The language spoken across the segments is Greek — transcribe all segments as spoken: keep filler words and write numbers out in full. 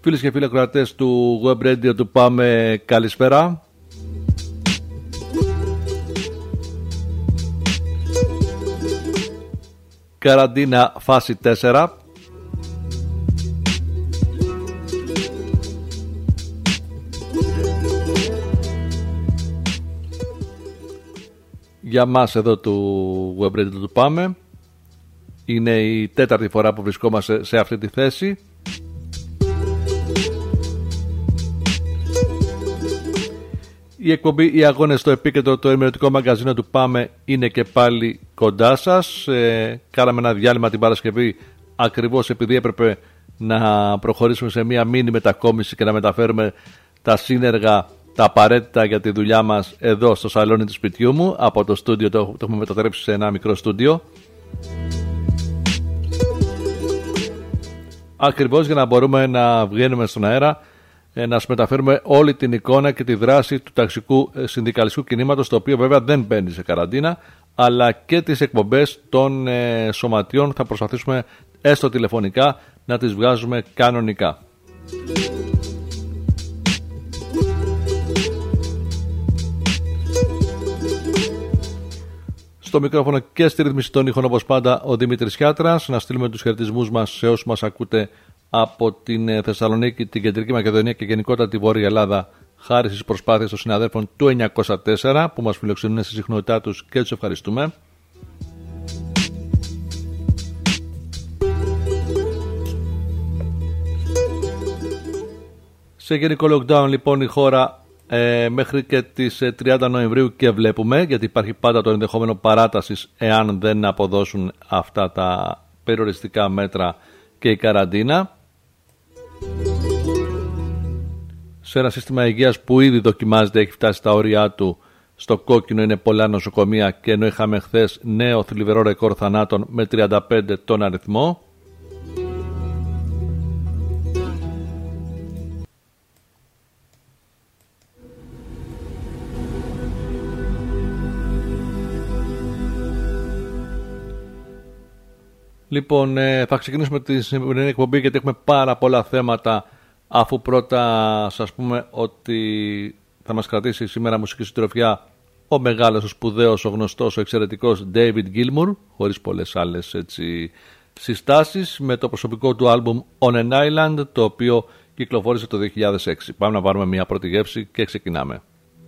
Φίλες και φίλοι ακροατές του Web Radio του Πάμε, καλησπέρα. Καραντίνα φάση τέσσερα. Για μας εδώ του Web Radio του Πάμε, είναι η τέταρτη φορά που βρισκόμαστε σε αυτή τη θέση. Η εκπομπή «Οι Αγώνες στο Επίκεντρο», το ημερωτικό μαγκαζίνο του Πάμε, είναι και πάλι κοντά σας. Ε, κάναμε ένα διάλειμμα την Παρασκευή ακριβώς επειδή έπρεπε να προχωρήσουμε σε μια μίνι μετακόμιση και να μεταφέρουμε τα σύνεργα, τα απαραίτητα για τη δουλειά μας εδώ στο σαλόνι του σπιτιού μου. Από το στούντιο το, το έχουμε μετατρέψει σε ένα μικρό στούντιο, ακριβώς για να μπορούμε να βγαίνουμε στον αέρα, να σας μεταφέρουμε όλη την εικόνα και τη δράση του ταξικού συνδικαλιστικού κινήματος, το οποίο βέβαια δεν μπαίνει σε καραντίνα, αλλά και τις εκπομπές των ε, σωματιών θα προσπαθήσουμε έστω τηλεφωνικά να τις βγάζουμε κανονικά. Στο μικρόφωνο και στη ρύθμιση των ήχων, όπως πάντα, ο Δημήτρης Χιάτρας. Να στείλουμε τους χαιρετισμούς μας σε όσους μας ακούτε από την Θεσσαλονίκη, την Κεντρική Μακεδονία και γενικότερα τη Βόρεια Ελλάδα, χάρη στις προσπάθειες των συναδέλφων του εννιακόσια τέσσερα που μας φιλοξενούν στη συχνότητά τους και τους ευχαριστούμε. Σε γενικό lockdown λοιπόν η χώρα ε, μέχρι και τις τριάντα Νοεμβρίου, και βλέπουμε, γιατί υπάρχει πάντα το ενδεχόμενο παράτασης εάν δεν αποδώσουν αυτά τα περιοριστικά μέτρα και η καραντίνα. Σε ένα σύστημα υγείας που ήδη δοκιμάζεται, έχει φτάσει στα όρια του. Στο κόκκινο είναι πολλά νοσοκομεία, και ενώ είχαμε χθες νέο θλιβερό ρεκόρ θανάτων με τριάντα πέντε τον αριθμό. Λοιπόν, θα ξεκινήσουμε τη σημερινή εκπομπή γιατί έχουμε πάρα πολλά θέματα, αφού πρώτα σας πούμε ότι θα μας κρατήσει σήμερα μουσική συντροφιά ο μεγάλος, ο σπουδαίος, ο γνωστός, ο εξαιρετικός David Gilmour, χωρίς πολλές άλλες έτσι συστάσεις, με το προσωπικό του άλμπουμ On an Island, το οποίο κυκλοφόρησε το δύο χιλιάδες έξι. Πάμε να πάρουμε μια πρώτη γεύση και ξεκινάμε.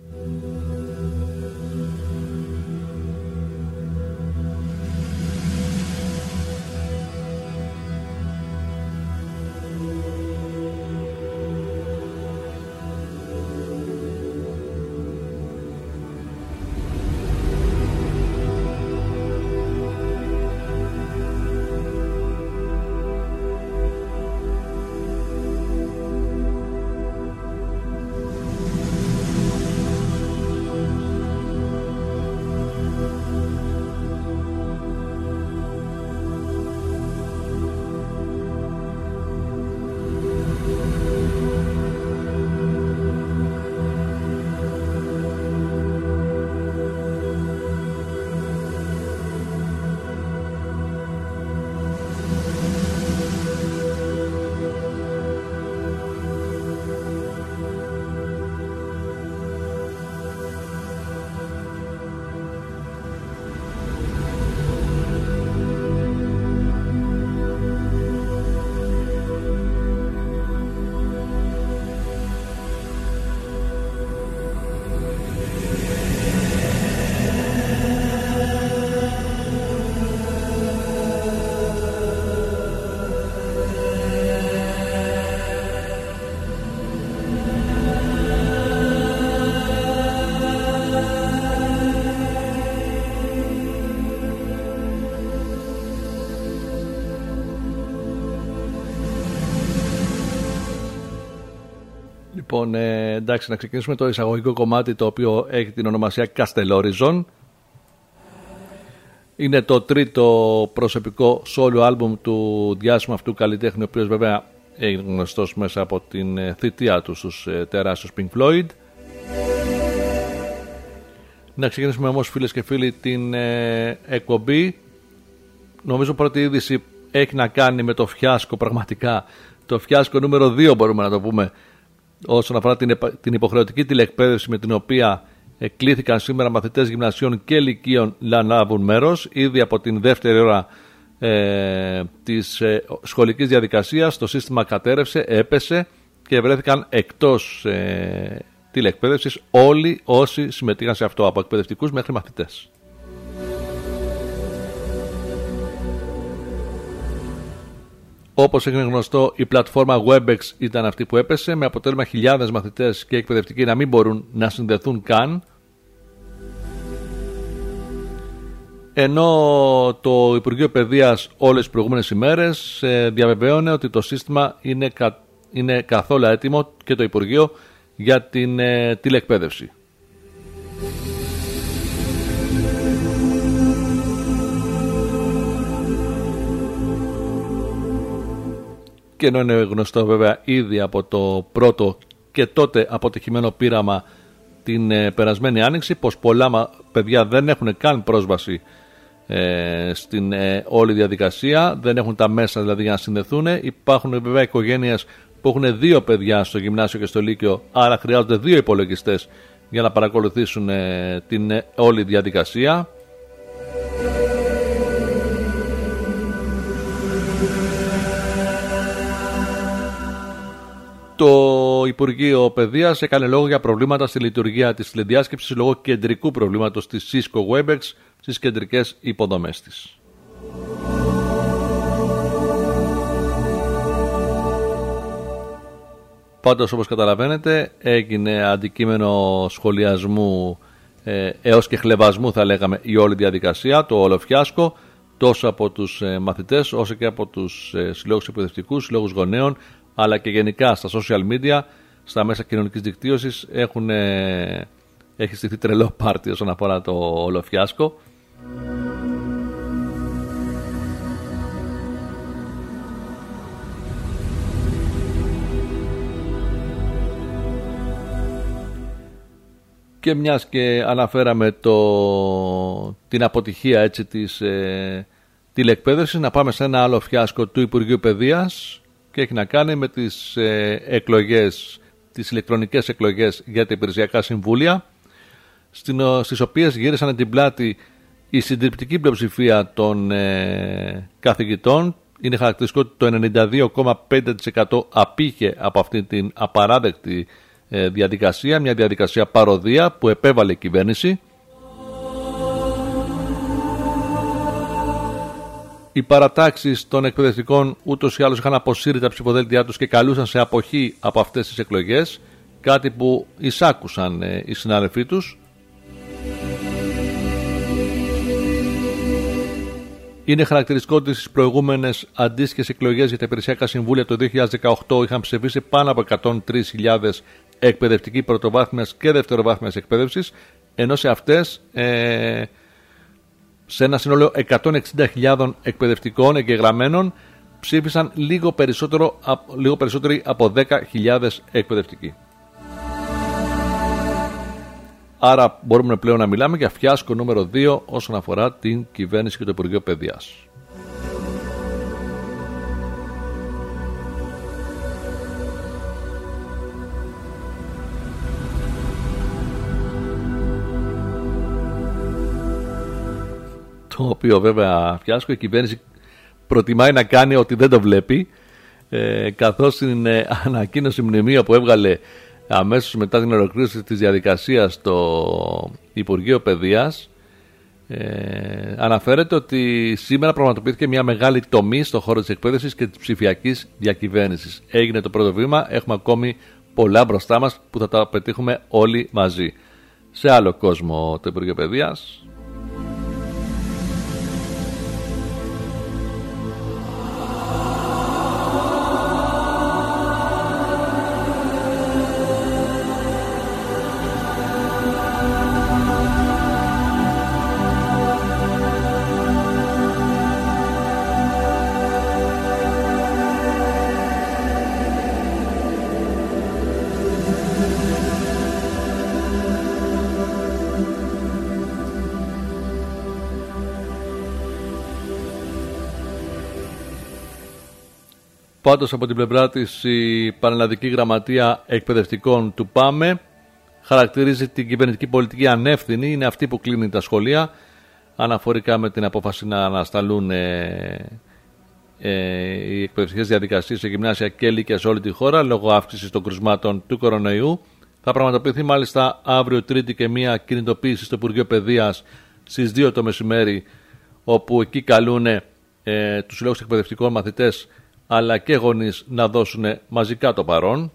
Λοιπόν, ε, εντάξει, να ξεκινήσουμε το εισαγωγικό κομμάτι, το οποίο έχει την ονομασία Castle Horizon. Είναι το τρίτο προσωπικό solo album του διάσημου αυτού καλλιτέχνη, ο οποίος βέβαια είναι γνωστός μέσα από την θητεία του στους ε, τεράστιους Pink Floyd. Να ξεκινήσουμε όμως, φίλες και φίλοι, την ε, εκπομπή. Νομίζω πρώτη είδηση έχει να κάνει με το φιάσκο πραγματικά το φιάσκο νούμερο δύο μπορούμε να το πούμε όσον αφορά την, την υποχρεωτική τηλεκπαίδευση με την οποία κλήθηκαν σήμερα μαθητές γυμνασίων και λυκείων να λάβουν μέρος. Ήδη από την δεύτερη ώρα ε, της ε, σχολικής διαδικασίας το σύστημα κατέρευσε, έπεσε και βρέθηκαν εκτός ε, τηλεκπαίδευσης όλοι όσοι συμμετείχαν σε αυτό, από εκπαιδευτικούς μέχρι μαθητές. Όπως έγινε γνωστό, η πλατφόρμα Webex ήταν αυτή που έπεσε, με αποτέλεσμα χιλιάδες μαθητές και εκπαιδευτικοί να μην μπορούν να συνδεθούν καν. Ενώ το Υπουργείο Παιδείας όλες τις προηγούμενες ημέρες διαβεβαίωνε ότι το σύστημα είναι, κα, είναι καθόλου έτοιμο και το Υπουργείο για την ε, τηλεκπαίδευση. Και ενώ είναι γνωστό βέβαια ήδη από το πρώτο και τότε αποτυχημένο πείραμα την ε, περασμένη άνοιξη πως πολλά παιδιά δεν έχουν καν πρόσβαση ε, στην ε, όλη διαδικασία, δεν έχουν τα μέσα δηλαδή για να συνδεθούν. Υπάρχουν βέβαια οικογένειες που έχουν δύο παιδιά στο γυμνάσιο και στο λύκειο, άρα χρειάζονται δύο υπολογιστές για να παρακολουθήσουν ε, την ε, όλη διαδικασία. Το Υπουργείο Παιδείας έκανε λόγο για προβλήματα στη λειτουργία της τηλεδιάσκεψης λόγω κεντρικού προβλήματος της Cisco Webex στις κεντρικές υποδομές της. Πάντως, όπως καταλαβαίνετε, έγινε αντικείμενο σχολιασμού ε, έως και χλευασμού, θα λέγαμε, η όλη διαδικασία, το όλο φιάσκο, τόσο από τους ε, μαθητές όσο και από τους ε, συλλόγους εκπαιδευτικούς, συλλόγους γονέων, αλλά και γενικά στα social media, στα μέσα κοινωνικής δικτύωσης έχουν, ε, έχει στηθεί τρελό πάρτι όσον αφορά το όλο φιάσκο. Και μιας και αναφέραμε το, την αποτυχία έτσι, της ε, τηλεκπαίδευσης, να πάμε σε ένα άλλο φιάσκο του Υπουργείου Παιδείας και έχει να κάνει με τις ε, εκλογές, τις ηλεκτρονικές εκλογές για τα υπηρεσιακά συμβούλια, στις οποίες γύρισαν την πλάτη η συντριπτική πλειοψηφία των ε, καθηγητών. Είναι χαρακτηριστικό ότι το ενενήντα δύο κόμμα πέντε τοις εκατό απήχε από αυτή την απαράδεκτη ε, διαδικασία, μια διαδικασία παροδία που επέβαλε η κυβέρνηση. Οι παρατάξεις των εκπαιδευτικών ούτως ή άλλως είχαν αποσύρει τα ψηφοδέλτια τους και καλούσαν σε αποχή από αυτές τις εκλογές, κάτι που εισάκουσαν ε, οι συνάδελφοί τους. Είναι χαρακτηριστικό ότι στις προηγούμενες αντίστοιχες εκλογές για τα υπηρεσιακά συμβούλια το δύο χιλιάδες δεκαοκτώ είχαν ψηφίσει πάνω από εκατόν τρεις χιλιάδες εκπαιδευτικοί πρωτοβάθμιας και δευτεροβάθμιας εκπαίδευσης, ενώ σε αυτές ε, σε ένα σύνολο εκατόν εξήντα χιλιάδων εκπαιδευτικών εγγεγραμμένων ψήφισαν λίγο, περισσότερο, λίγο περισσότεροι από δέκα χιλιάδες εκπαιδευτικοί. Άρα μπορούμε πλέον να μιλάμε για φιάσκο νούμερο δύο όσον αφορά την κυβέρνηση και το Υπουργείο Παιδείας. Το οποίο βέβαια φιάσκο η κυβέρνηση προτιμάει να κάνει ότι δεν το βλέπει, ε, καθώς στην ε, ανακοίνωση μνημείο που έβγαλε αμέσως μετά την ολοκλήρωση της διαδικασίας στο Υπουργείο Παιδείας, ε, αναφέρεται ότι σήμερα πραγματοποιήθηκε μια μεγάλη τομή στον χώρο της εκπαίδευσης και της ψηφιακής διακυβέρνησης. Έγινε το πρώτο βήμα, έχουμε ακόμη πολλά μπροστά μας που θα τα πετύχουμε όλοι μαζί. Σε άλλο κόσμο το Υπουργείο Παιδείας. Πάντως από την πλευρά της η Πανελλαδική Γραμματεία Εκπαιδευτικών του ΠΑΜΕ χαρακτηρίζει την κυβερνητική πολιτική ανεύθυνη, είναι αυτή που κλείνει τα σχολεία αναφορικά με την απόφαση να ανασταλούν ε, ε, οι εκπαιδευτικές διαδικασίες σε γυμνάσια και λύκεια σε όλη τη χώρα λόγω αύξησης των κρουσμάτων του κορονοϊού. Θα πραγματοποιηθεί μάλιστα αύριο Τρίτη και μια κινητοποίηση στο Υπουργείο Παιδείας στις δύο το μεσημέρι, όπου εκεί καλούν ε, τους συλλόγους εκπαιδευτικών, μαθητές αλλά και γονείς να δώσουν μαζικά το παρόν.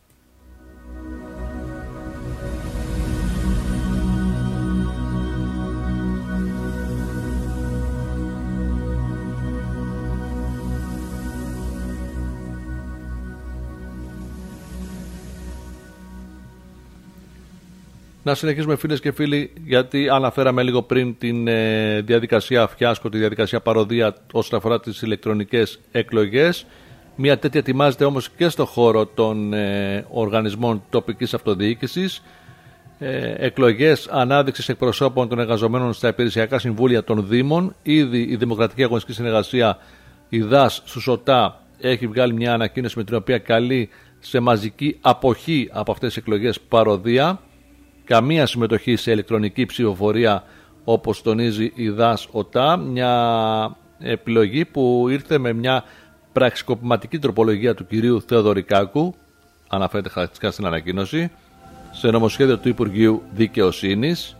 Να συνεχίσουμε φίλες και φίλοι, γιατί αναφέραμε λίγο πριν την ε, διαδικασία φιάσκο, τη διαδικασία παροδία όσον αφορά τις ηλεκτρονικές εκλογές. Μια τέτοια ετοιμάζεται όμως και στο χώρο των ε, οργανισμών τοπικής αυτοδιοίκησης. Ε, εκλογές ανάδειξης εκπροσώπων των εργαζομένων στα υπηρεσιακά συμβούλια των Δήμων. Ήδη η Δημοκρατική Αγωνιστική Συνεργασία, η ΔΑΣ στους ΟΤΑ, έχει βγάλει μια ανακοίνωση με την οποία καλεί σε μαζική αποχή από αυτές τις εκλογές παροδία. Καμία συμμετοχή σε ηλεκτρονική ψηφοφορία, όπως τονίζει η ΔΑΣ ΟΤΑ, μια επιλογή που ήρθε με μια πραξικοπηματική τροπολογία του κυρίου Θεοδωρικάκου, αναφέρεται χαρακτηριστικά στην ανακοίνωση, σε νομοσχέδιο του Υπουργείου Δικαιοσύνης.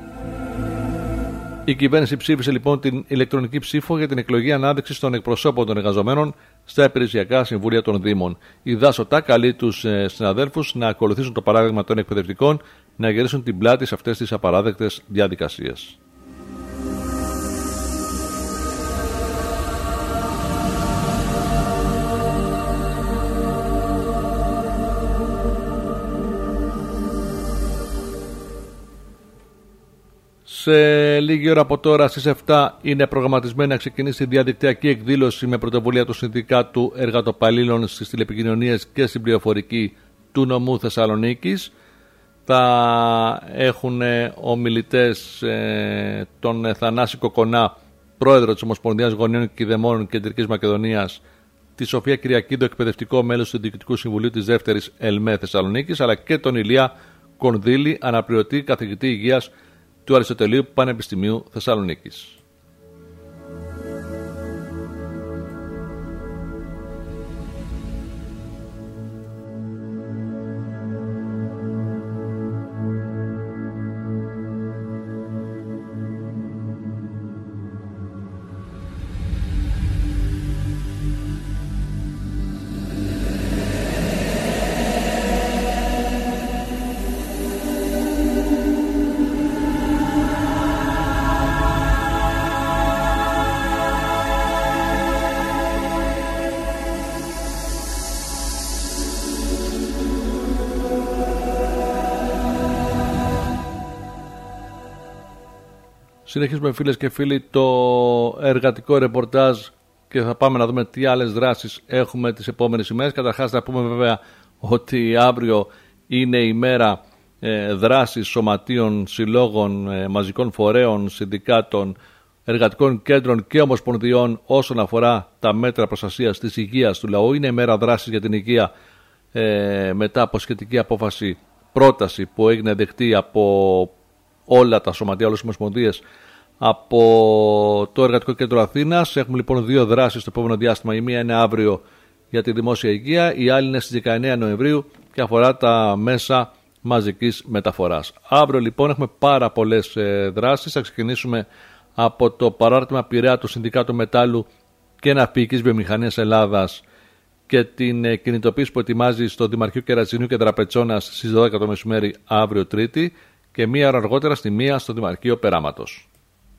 Η κυβέρνηση ψήφισε λοιπόν την ηλεκτρονική ψήφο για την εκλογή ανάδειξης των εκπροσώπων των εργαζομένων στα υπηρεσιακά συμβούλια των Δήμων. Η ΔΑΣ ΟΤΑ καλεί τους συναδέλφους να ακολουθήσουν το παράδειγμα των εκπαιδευτικών, να γυρίσουν την πλάτη σε αυτές τις απαράδεκτες διαδικασίες. Σε λίγη ώρα από τώρα στις επτά είναι προγραμματισμένη να ξεκινήσει η διαδικτυακή εκδήλωση με πρωτοβουλία του Συνδικάτου Εργατοπαλλήλων στις τηλεπικοινωνίες και στην πληροφορική του νομού Θεσσαλονίκης. Θα έχουν ομιλητές ε, τον Θανάση Κοκονά, πρόεδρο της Ομοσπονδίας Γονέων και Κηδεμόνων Κεντρικής Μακεδονίας, τη Σοφία Κυριακίδου, εκπαιδευτικό μέλος του Διοικητικού Συμβουλίου της δεύτερης ΕΛΜΕ Θεσσαλονίκης, αλλά και τον Ηλία Κονδύλη, αναπληρωτή καθηγητή υγείας του Αριστοτελείου Πανεπιστημίου Θεσσαλονίκης. Συνεχίζουμε φίλες και φίλοι το εργατικό ρεπορτάζ και θα πάμε να δούμε τι άλλες δράσεις έχουμε τις επόμενες ημέρες. Καταρχάς θα πούμε βέβαια ότι αύριο είναι η μέρα ε, δράσης σωματείων, συλλόγων, ε, μαζικών φορέων, συνδικάτων, εργατικών κέντρων και ομοσπονδιών όσον αφορά τα μέτρα προστασίας της υγείας του λαού. Είναι η μέρα δράσης για την υγεία ε, μετά από σχετική απόφαση, πρόταση που έγινε δεκτή από όλα τα σωματεία, όλες τις ομοσπονδίες, από το Εργατικό Κέντρο Αθήνας. Έχουμε λοιπόν δύο δράσεις στο επόμενο διάστημα. Η μία είναι αύριο για τη δημόσια υγεία, η άλλη είναι στις δεκαεννέα Νοεμβρίου και αφορά τα μέσα μαζικής μεταφοράς. Αύριο λοιπόν έχουμε πάρα πολλές ε, δράσεις. Θα ξεκινήσουμε από το παράρτημα Πειραιά του Συνδικάτου Μετάλλου και Ναυπηγικής Βιομηχανίας Ελλάδας και την ε, κινητοποίηση που ετοιμάζει στο Δημαρχείο Κερατσινίου και Τραπετσόνας στις δώδεκα το μεσημέρι αύριο Τρίτη και μία ώρα αργότερα στη μία στο Δημαρχείο Περάματος.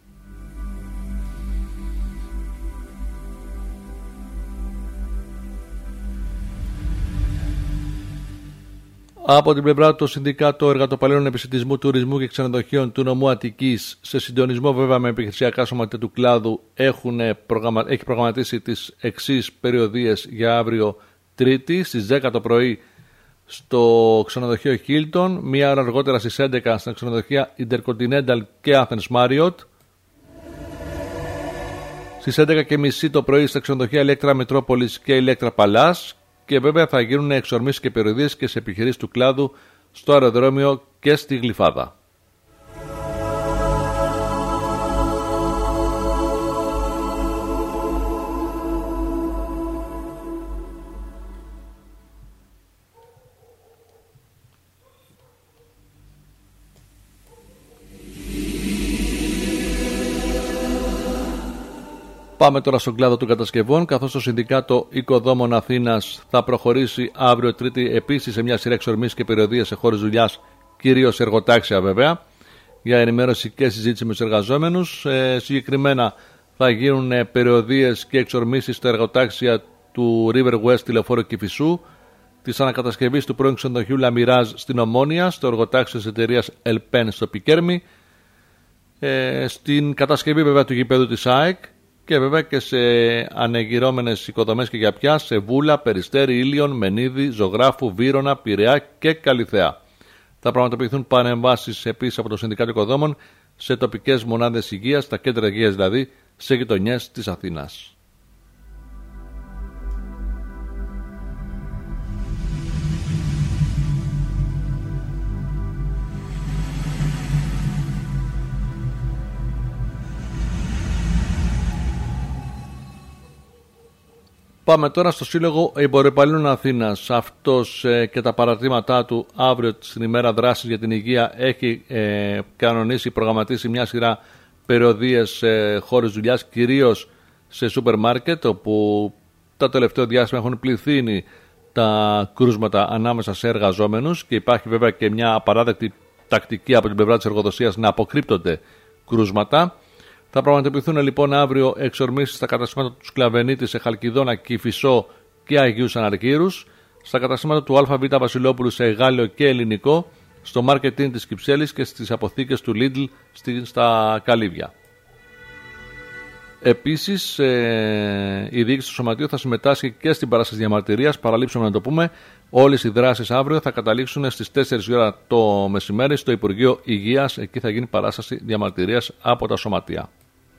Από την πλευρά του Συνδικάτου Εργατοπαλλήλων Επισιτισμού, Τουρισμού και Ξενοδοχείων του νομού Αττικής, σε συντονισμό βέβαια με επιχειρησιακά σωματεία του κλάδου, έχουν προγραμμα... έχει προγραμματίσει τις εξής περιοδίες για αύριο Τρίτη στις δέκα το πρωί στο ξενοδοχείο Hilton, μία ώρα αργότερα στις έντεκα στα ξενοδοχεία Intercontinental και Athens Marriott. Στις έντεκα και μισή το πρωί στα ξενοδοχεία Ηλέκτρα Μετρόπολης και Ηλέκτρα Παλάς. Και βέβαια θα γίνουν εξορμήσεις και περιοδίες και σε επιχειρήσεις του κλάδου στο αεροδρόμιο και στη Γλυφάδα. Πάμε τώρα στον κλάδο των κατασκευών, καθώς το Συνδικάτο Οικοδόμων Αθήνας θα προχωρήσει αύριο Τρίτη επίσης σε μια σειρά εξορμήσεις και περιοδίες σε χώρες δουλειάς, κυρίως εργοτάξια βέβαια, για ενημέρωση και συζήτηση με τους εργαζόμενους. Ε, συγκεκριμένα θα γίνουν περιοδίες και εξορμήσεις στα εργοτάξια του River West τηλεφόρου Κηφισού, της ανακατασκευής του πρώην ξενοδοχείου Λαμιράζ στην Ομόνια, στο εργοτάξιο της εταιρείας Ελπέν στο Πικέρμι, ε, στην κατασκευή βέβαια του γηπέδου της ΑΕΚ, και βέβαια και σε ανεγυρώμενες οικοδομές και γιαπιά σε Βούλα, Περιστέρι, Ήλιον, Μενίδη, Ζωγράφου, Βύρωνα, Πειραιά και Καλιθέα. Θα πραγματοποιηθούν παρεμβάσεις επίσης από το Συνδικάτο Οικοδόμων σε τοπικές μονάδες υγείας, τα κέντρα υγείας δηλαδή, σε γειτονιές της Αθήνας. Πάμε τώρα στο Σύλλογο Εμπορεπαλλήλων Αθήνας. Αυτός ε, και τα παρατήματά του αύριο στην ημέρα δράσης για την υγεία έχει ε, κανονίσει, προγραμματίσει μια σειρά περιοδίες σε χώρες δουλειάς, κυρίως σε σούπερ μάρκετ, όπου τα τελευταίο διάστημα έχουν πληθύνει τα κρούσματα ανάμεσα σε εργαζόμενους και υπάρχει βέβαια και μια απαράδεκτη τακτική από την πλευρά της εργοδοσίας να αποκρύπτονται κρούσματα. Θα πραγματοποιηθούν λοιπόν αύριο εξορμήσεις στα καταστήματα του Σκλαβενίτη σε Χαλκιδόνα, Κηφισό και Αγίους Αναρκύρους, στα καταστήματα του ΑΒ Βασιλόπουλου σε Γάλλιο και Ελληνικό, στο μάρκετινγκ της Κυψέλης και στις αποθήκες του Lidl στα Καλύβια. Επίσης, ε, η διοίκηση του Σωματείου θα συμμετάσχει και στην παράσταση διαμαρτυρίας. Παραλείψαμε να το πούμε, όλες οι δράσεις αύριο θα καταλήξουν στις τέσσερις η ώρα το μεσημέρι στο Υπουργείο Υγείας. Εκεί θα γίνει παράσταση διαμαρτυρίας από τα σωματεία.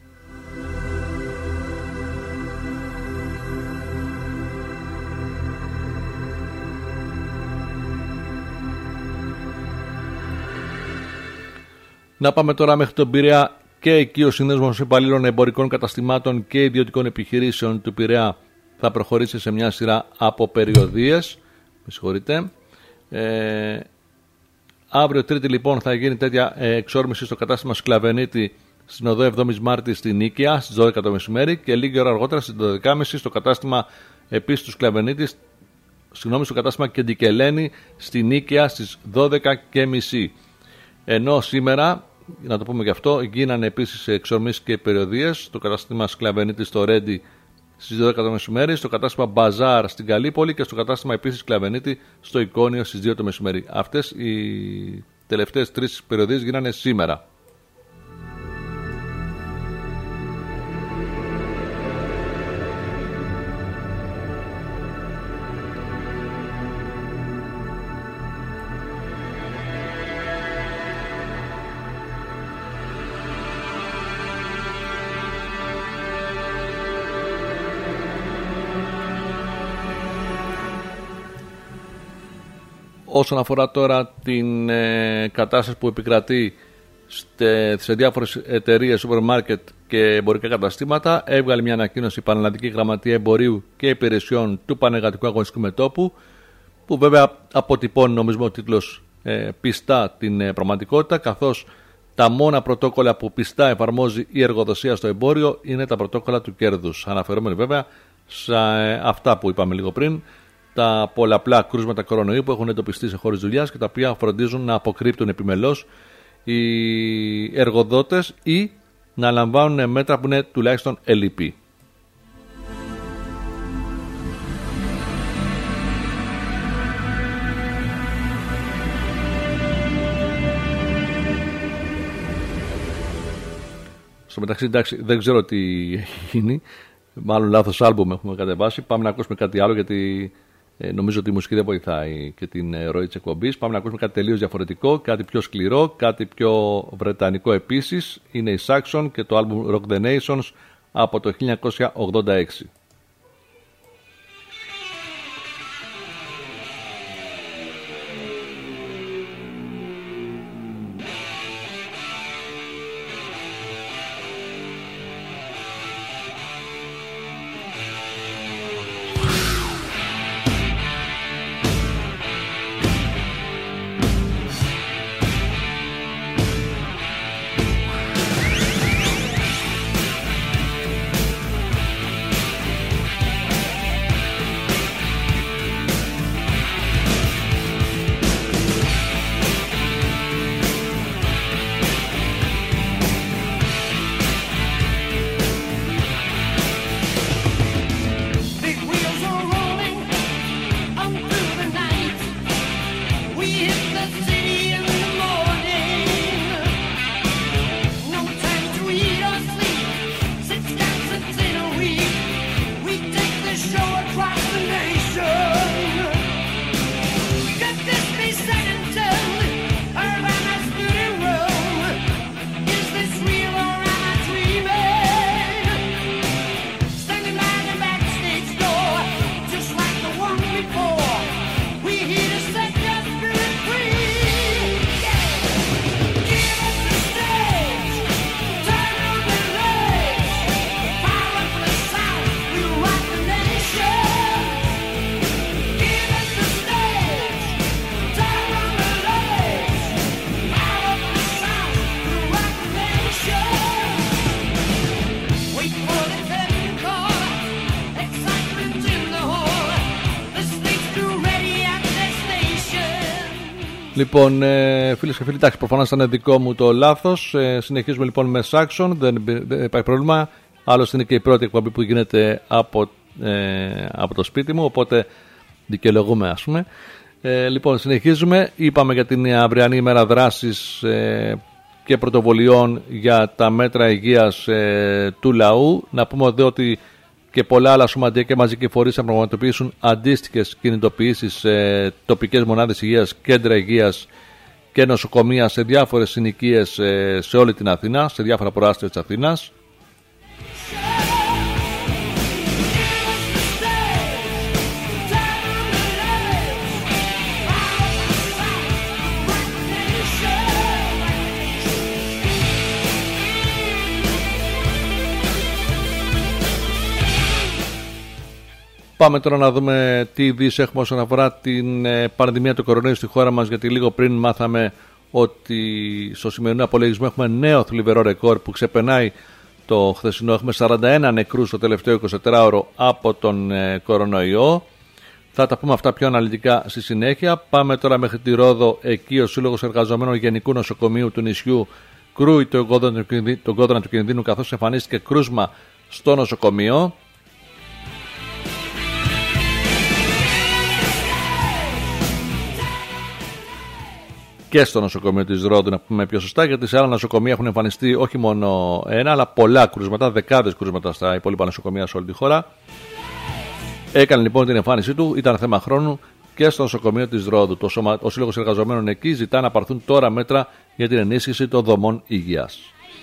Να πάμε τώρα μέχρι τον Πειραιά. Και εκεί ο Σύνδεσμος Υπαλλήλων Εμπορικών Καταστημάτων και Ιδιωτικών Επιχειρήσεων του Πειραιά θα προχωρήσει σε μια σειρά από περιοδίες. Με συγχωρείτε. Ε, αύριο Τρίτη λοιπόν θα γίνει τέτοια εξόρμηση στο κατάστημα Σκλαβενίτη στην οδό εβδόμης Μάρτη στην Νίκαια στις δώδεκα το μεσημέρι και λίγη ώρα αργότερα στις δώδεκα και μισή στο κατάστημα επίσης του Σκλαβενίτη, συγγνώμη, στο κατάστημα Κεντικελένη στην Νίκαια στις δώδεκα και μισή. Ενώ σήμερα, να το πούμε και αυτό, γίνανε επίσης εξορμήσεις και περιοδίες στο κατάστημα Σκλαβενίτη στο Ρέντι στις δώδεκα το μεσημέρι, στο κατάστημα Μπαζάρ στην Καλύπολη και στο κατάστημα επίσης Σκλαβενίτη στο Εικόνιο στις δύο το μεσημέρι. Αυτές οι τελευταίες τρεις περιοδίες γίνανε σήμερα. Όσον αφορά τώρα την ε, κατάσταση που επικρατεί στε, σε διάφορες εταιρείες, σούπερ μάρκετ και εμπορικά καταστήματα, έβγαλε μια ανακοίνωση η Πανελλαδική Γραμματεία Εμπορίου και Υπηρεσιών του Πανεργατικού Αγωνιστικού Μετώπου, που βέβαια αποτυπώνει, νομίζουμε, ο τίτλος ε, πιστά την ε, πραγματικότητα, καθώς τα μόνα πρωτόκολλα που πιστά εφαρμόζει η εργοδοσία στο εμπόριο είναι τα πρωτόκολλα του κέρδους. Αναφερόμενοι βέβαια σε ε, αυτά που είπαμε λίγο πριν, τα πολλαπλά κρούσματα κορονοϊού που έχουν εντοπιστεί σε χώρες δουλειάς και τα οποία φροντίζουν να αποκρύπτουν επιμελώς οι εργοδότες ή να λαμβάνουν μέτρα που είναι τουλάχιστον ελλειπή. Στο μεταξύ, εντάξει, δεν ξέρω τι γίνει. Μάλλον λάθος άλμπουμ έχουμε κατεβάσει. Πάμε να ακούσουμε κάτι άλλο, γιατί ε, νομίζω ότι η μουσική δεν βοηθάει και την ε, ροή της εκπομπής. Πάμε να ακούσουμε κάτι τελείως διαφορετικό, κάτι πιο σκληρό, κάτι πιο βρετανικό επίσης. Είναι η Saxon και το άλμπουμ Rock the Nations, από το χίλια εννιακόσια ογδόντα έξι. Λοιπόν, ε, φίλες και φίλοι, εντάξει, προφανώς ήταν δικό μου το λάθος. Ε, συνεχίζουμε λοιπόν με Saxon, δεν, δεν υπάρχει πρόβλημα. Άλλωστε είναι και η πρώτη εκπομπή που γίνεται από, ε, από το σπίτι μου, οπότε δικαιολογούμε, ας πούμε. Ε, λοιπόν, συνεχίζουμε. Είπαμε για την αυριανή ημέρα δράσης ε, και πρωτοβολιών για τα μέτρα υγείας ε, του λαού. Να πούμε εδώ ότι και πολλά άλλα σωματεία και μαζικοί φορείς θα πραγματοποιήσουν αντίστοιχες κινητοποιήσεις σε τοπικές μονάδες υγείας, κέντρα υγείας και νοσοκομεία σε διάφορες συνοικίες σε όλη την Αθήνα, σε διάφορα προάστια της Αθήνας. Πάμε τώρα να δούμε τι ειδήσεις έχουμε όσον αφορά την πανδημία του κορονοϊού στη χώρα μας, γιατί λίγο πριν μάθαμε ότι στο σημερινό απολογισμό έχουμε νέο θλιβερό ρεκόρ που ξεπερνάει το χθεσινό. Έχουμε σαράντα ένα νεκρούς στο τελευταίο εικοσιτετράωρο από τον κορονοϊό. Θα τα πούμε αυτά πιο αναλυτικά στη συνέχεια. Πάμε τώρα μέχρι τη Ρόδο. Εκεί ο Σύλλογος Εργαζομένων Γενικού Νοσοκομείου του νησιού κρούει τον κόδωνα του κινδύνου, καθώς εμφανίστηκε κρούσμα στο νοσοκομείο. Και στο νοσοκομείο της Ρόδου, να πούμε πιο σωστά, γιατί σε άλλα νοσοκομεία έχουν εμφανιστεί όχι μόνο ένα, αλλά πολλά κρούσματα, δεκάδες κρούσματα στα υπόλοιπα νοσοκομεία σε όλη τη χώρα. Έκανε λοιπόν την εμφάνισή του, ήταν θέμα χρόνου και στο νοσοκομείο της Ρόδου. Το σωμα... Ο Σύλλογος Εργαζομένων εκεί ζητά να πάρθουν τώρα μέτρα για την ενίσχυση των δομών υγείας.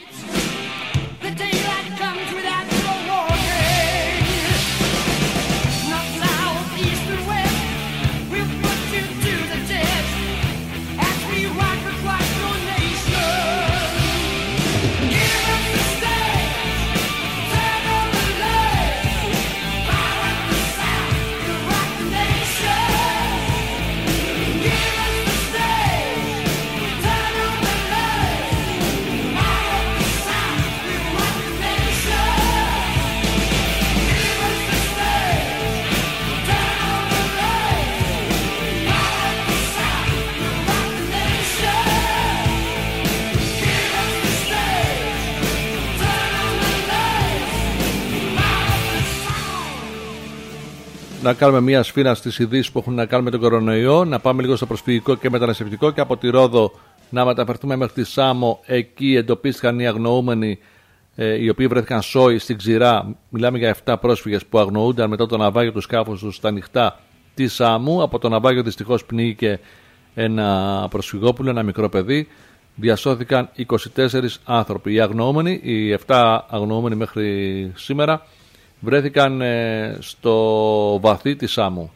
Να κάνουμε μια σφήνα στις ειδήσεις που έχουν να κάνουν με τον κορονοϊό, να πάμε λίγο στο προσφυγικό και μεταναστευτικό και από τη Ρόδο να μεταφερθούμε μέχρι τη Σάμο. Εκεί εντοπίστηκαν οι αγνοούμενοι, ε, οι οποίοι βρέθηκαν σόι στην Ξηρά. Μιλάμε για επτά πρόσφυγες που αγνοούνταν μετά το ναυάγιο του σκάφους τους στα νυχτά της Σάμου. Από το ναυάγιο δυστυχώς πνίγηκε ένα προσφυγόπουλο, ένα μικρό παιδί. διασώθηκαν είκοσι τέσσερις άνθρωποι. Οι αγνοούμενοι, οι επτά αγνοούμενοι μέχρι σήμερα, βρέθηκαν στο βαθύ της Σάμου.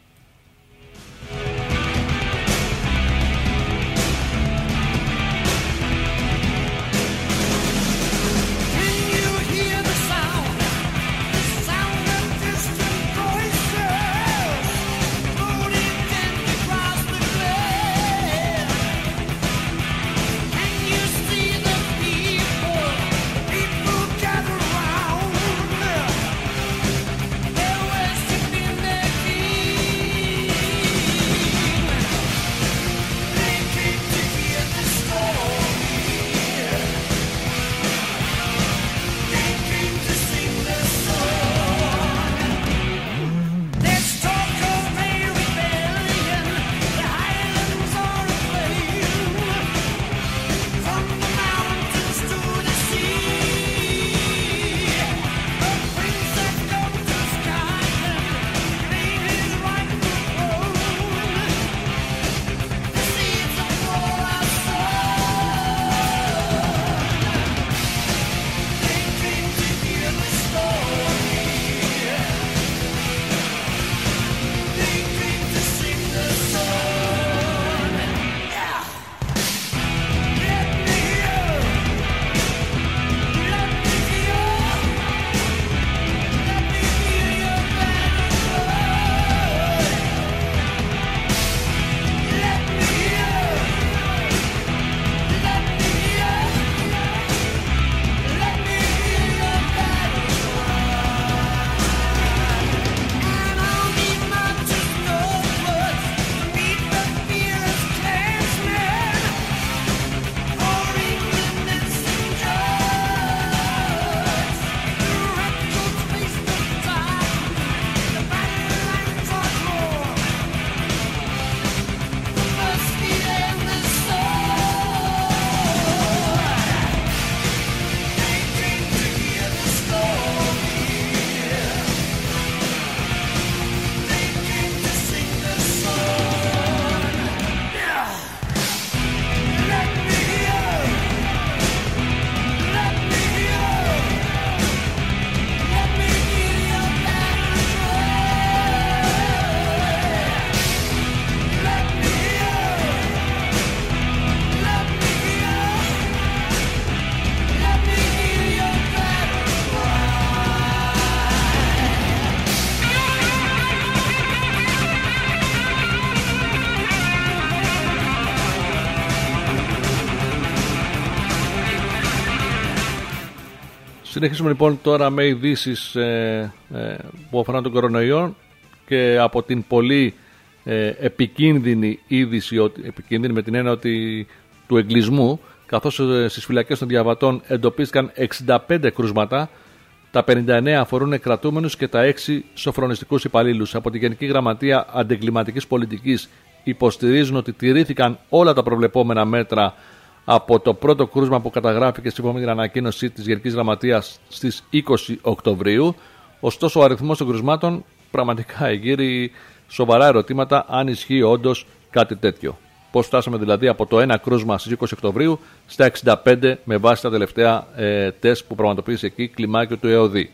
Συνεχίσουμε λοιπόν τώρα με ειδήσεις ε, ε, που αφορούν τον κορονοϊό και από την πολύ ε, επικίνδυνη είδηση, ότι, επικίνδυνη με την έννοια ότι, του εγκλισμού, καθώς ε, στις φυλακές των διαβατών εντοπίστηκαν εξήντα πέντε κρούσματα, τα πενήντα εννέα αφορούν κρατούμενους και τα έξι σοφρονιστικούς υπαλλήλους. Από τη Γενική Γραμματεία Αντεγκληματικής Πολιτικής υποστηρίζουν ότι τηρήθηκαν όλα τα προβλεπόμενα μέτρα από το πρώτο κρούσμα που καταγράφηκε σύμφωνα με την ανακοίνωση της Γενικής Γραμματείας στις είκοσι Οκτωβρίου. Ωστόσο, ο αριθμός των κρουσμάτων πραγματικά εγείρει σοβαρά ερωτήματα αν ισχύει όντως κάτι τέτοιο. Πώς φτάσαμε δηλαδή από το ένα κρούσμα στις είκοσι Οκτωβρίου στα εξήντα πέντε με βάση τα τελευταία ε, τεστ που πραγματοποίησε εκεί κλιμάκιο του ΕΟΔΗ.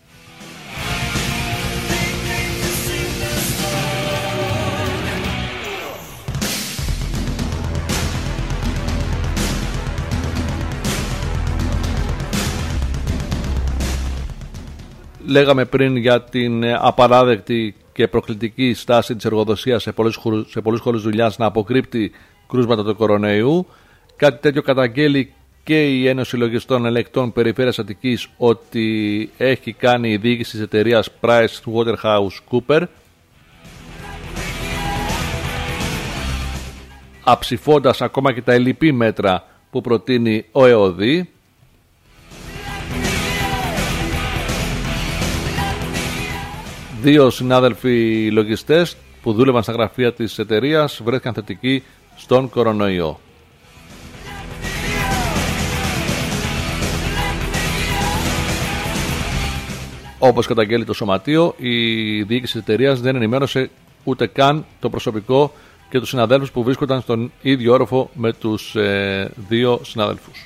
Λέγαμε πριν για την απαράδεκτη και προκλητική στάση της εργοδοσίας σε πολλούς, σε πολλούς χώρους δουλειάς να αποκρύπτει κρούσματα του κορονοϊού. Κάτι τέτοιο καταγγέλει και η Ένωση Λογιστών Ελεκτών Περιφέρειας Αττικής ότι έχει κάνει η διοίκηση της εταιρείας PricewaterhouseCoopers, αψηφώντας ακόμα και τα ελλειπή μέτρα που προτείνει ο ΕΟΔΗ. Δύο συνάδελφοι λογιστές που δούλευαν στα γραφεία της εταιρείας βρέθηκαν θετικοί στον κορονοϊό. Όπως καταγγέλει το Σωματείο, η διοίκηση της εταιρείας δεν ενημέρωσε ούτε καν το προσωπικό και τους συναδέλφους που βρίσκονταν στον ίδιο όροφο με τους ε, δύο συναδέλφους.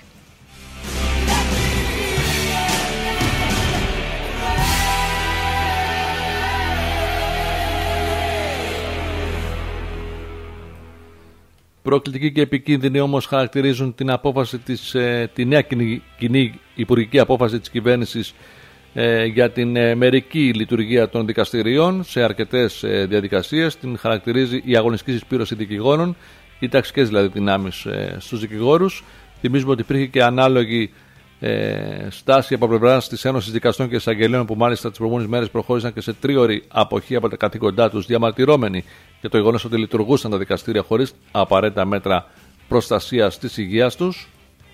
Προκλητική και επικίνδυνη όμως χαρακτηρίζουν την απόφαση της, ε, τη νέα κοινή, κοινή υπουργική απόφαση της κυβέρνησης ε, για την ε, μερική λειτουργία των δικαστηριών σε αρκετές ε, διαδικασίες. Την χαρακτηρίζει η αγωνιστική συσπήρωση δικηγόρων, οι ταξικές δηλαδή δυνάμεις ε, στους δικηγόρους. Θυμίζουμε ότι υπήρχε και ανάλογη ε, στάση από πλευράς της Ένωσης Δικαστών και Εισαγγελέων, που μάλιστα τις προηγούμενες μέρες προχώρησαν και σε τρίωρη αποχή από τα καθήκοντά τους, διαμαρτυρώμενοι για το γεγονός ότι λειτουργούσαν τα δικαστήρια χωρίς απαραίτητα μέτρα προστασίας της υγείας τους.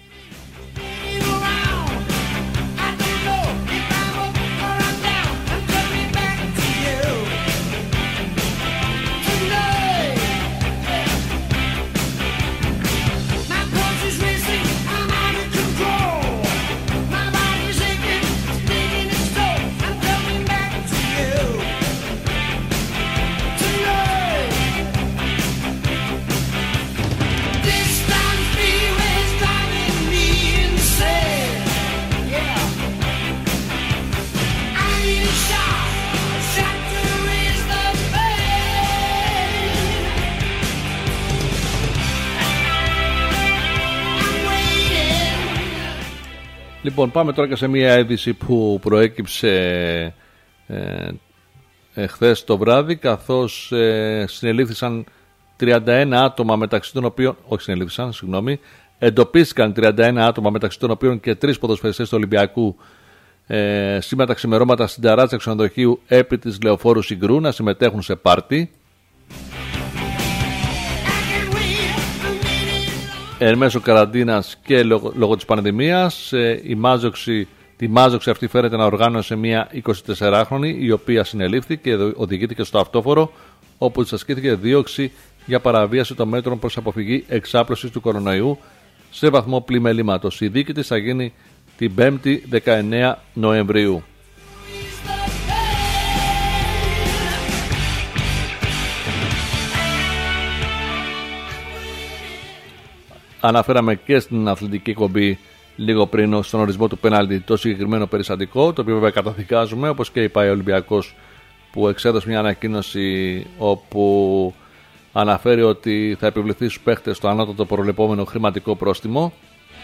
Λοιπόν, πάμε τώρα και σε μια είδηση που προέκυψε ε, ε, χθες το βράδυ, καθώς ε, συνελήφθησαν τριάντα ένα άτομα, μεταξύ των οποίων, όχι συνελήφθησαν, συγγνώμη, εντοπίστηκαν τριάντα ένα άτομα, μεταξύ των οποίων και τρεις ποδοσφαιριστές του Ολυμπιακού, ε, σήμερα τα ξημερώματα στην ταράτσα ξενοδοχείου επί της Λεωφόρου Συγκρού να συμμετέχουν σε πάρτι. Εν μέσω καραντίνας και λόγω, λόγω της πανδημίας, ε, η μάζοξη, τη μάζοξη αυτή φέρεται να οργάνωσε μια εικοσιτεσσαράχρονη, η οποία συνελήφθη και οδηγήθηκε στο αυτόφορο, όπου της ασκήθηκε δίωξη για παραβίαση των μέτρων προς αποφυγή εξάπλωσης του κορονοϊού σε βαθμό πλημελήματος. Η δίκη της θα γίνει την πέμπτη δεκαεννέα Νοεμβρίου. Αναφέραμε και στην αθλητική εκπομπή λίγο πριν στον ορισμό του πέναλτι το συγκεκριμένο περιστατικό, το οποίο βέβαια καταδικάζουμε, όπως και η ΠΑΕ Ολυμπιακός, που εξέδωσε μια ανακοίνωση όπου αναφέρει ότι θα επιβληθεί στους παίχτες το ανώτατο προβλεπόμενο χρηματικό πρόστιμο.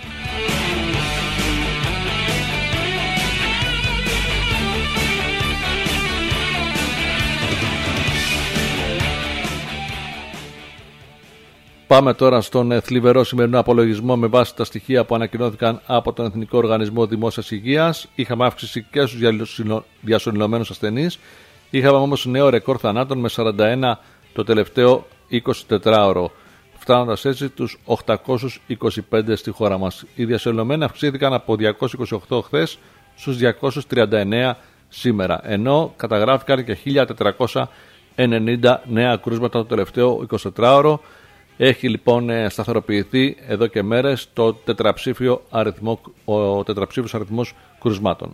Πάμε τώρα στον θλιβερό σημερινό απολογισμό με βάση τα στοιχεία που ανακοινώθηκαν από τον Εθνικό Οργανισμό Δημόσιας Υγείας. Είχαμε αύξηση και στους διασωληνωμένους ασθενείς. Είχαμε όμως νέο ρεκόρ θανάτων με σαράντα ένα το τελευταίο εικοσιτετράωρο, φτάνοντας έτσι τους οκτακόσιους είκοσι πέντε στη χώρα μας. Οι διασωληνωμένοι αυξήθηκαν από διακόσιους είκοσι οκτώ χθες στους διακόσιους τριάντα εννέα σήμερα, ενώ καταγράφηκαν και χίλια τετρακόσια ενενήντα νέα κρούσματα το τελευταίο εικοσιτετράωρο. Έχει λοιπόν σταθεροποιηθεί εδώ και μέρες το τετραψήφιο αριθμό, ο τετραψήφιος αριθμός κρουσμάτων.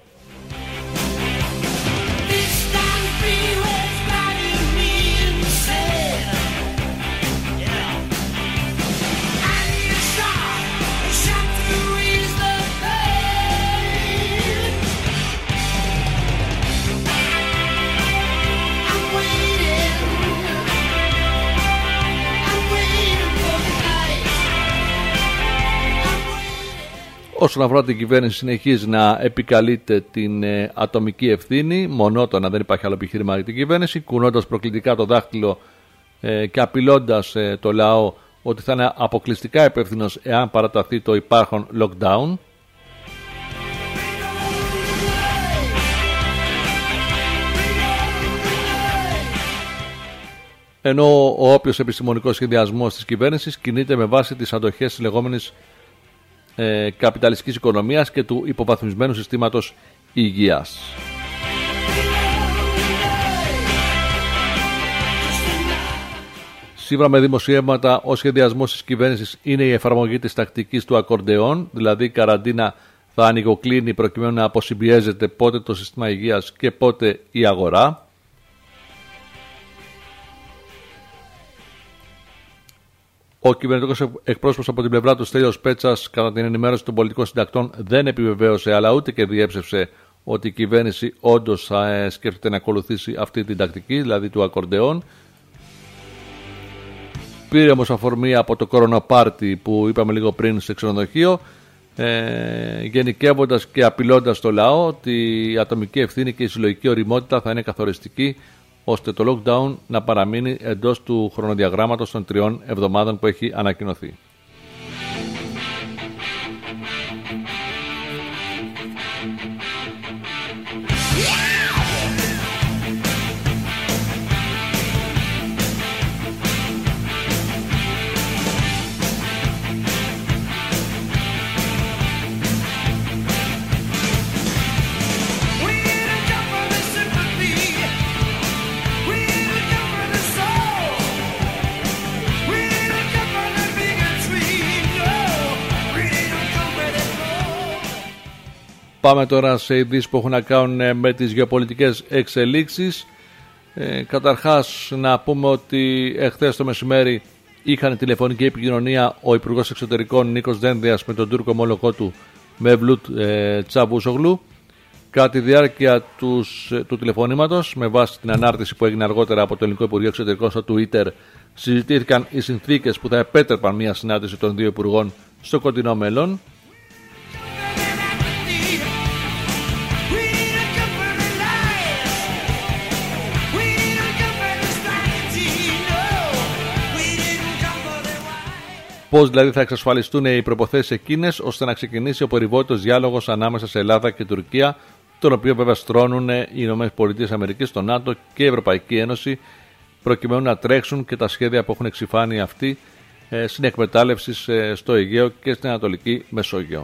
Όσον αφορά την κυβέρνηση, συνεχίζει να επικαλείται την ε, ατομική ευθύνη, μονότονα, δεν υπάρχει άλλο επιχείρημα για την κυβέρνηση, κουνώντας προκλητικά το δάχτυλο ε, και απειλώντας ε, το λαό ότι θα είναι αποκλειστικά υπεύθυνος εάν παραταθεί το υπάρχον lockdown. Ενώ ο όποιος επιστημονικός σχεδιασμός της κυβέρνησης κινείται με βάση τις αντοχές της λεγόμενης ε, καπιταλιστικής οικονομίας και του υποβαθμισμένου συστήματος υγείας. Σύμφωνα με δημοσιεύματα, ο σχεδιασμός της κυβέρνησης είναι η εφαρμογή της τακτικής του ακορντεόν, δηλαδή η καραντίνα θα ανοιγοκλίνει προκειμένου να αποσυμπιέζεται πότε το σύστημα υγείας και πότε η αγορά. Ο κυβερνητικός εκπρόσωπος από την πλευρά του, Στέλιος Πέτσας, κατά την ενημέρωση των πολιτικών συντακτών, δεν επιβεβαίωσε αλλά ούτε και διέψευσε ότι η κυβέρνηση όντως σκέφτεται να ακολουθήσει αυτή την τακτική, δηλαδή του ακορντεόν. Πήρε όμως αφορμή από το κορονοπάρτι που είπαμε λίγο πριν σε ξενοδοχείο, ε, γενικεύοντας και απειλώντας το λαό ότι η ατομική ευθύνη και η συλλογική ωριμότητα θα είναι καθοριστική, ώστε το lockdown να παραμείνει εντός του χρονοδιαγράμματος των τριών εβδομάδων που έχει ανακοινωθεί. Πάμε τώρα σε ειδήσεις που έχουν να κάνουν με τις γεωπολιτικές εξελίξεις. Ε, καταρχάς να πούμε ότι εχθές το μεσημέρι είχαν τηλεφωνική επικοινωνία ο Υπουργός Εξωτερικών Νίκος Δένδιας με τον Τούρκο ομόλογό του Μευλούτ ε, Τσαβούσογλου. Κατά τη διάρκεια τους, του τηλεφωνήματος, με βάση την ανάρτηση που έγινε αργότερα από το Ελληνικό Υπουργείο Εξωτερικών στο Twitter, συζητήθηκαν οι συνθήκες που θα επέτρεπαν μια συνάντηση των δύο υπουργών στο κοντινό μέλλον. Πώς δηλαδή θα εξασφαλιστούν οι προποθέσεις εκείνες ώστε να ξεκινήσει ο περιβόητος διάλογος ανάμεσα σε Ελλάδα και Τουρκία, τον οποίο βέβαια στρώνουν οι ΗΠΑ, το ΝΑΤΟ και η Ευρωπαϊκή Ένωση, προκειμένου να τρέξουν και τα σχέδια που έχουν εξυφάνει αυτοί ε, συνεκμετάλλευσης ε, στο Αιγαίο και στην Ανατολική Μεσόγειο.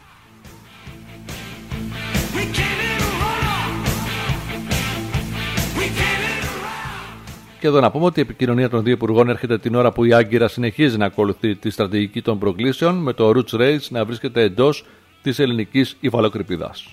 Και εδώ να πούμε ότι η επικοινωνία των δύο υπουργών έρχεται την ώρα που η Άγκυρα συνεχίζει να ακολουθεί τη στρατηγική των προκλήσεων, με το Roots Race να βρίσκεται εντός της ελληνικής υφαλοκρηπίδας.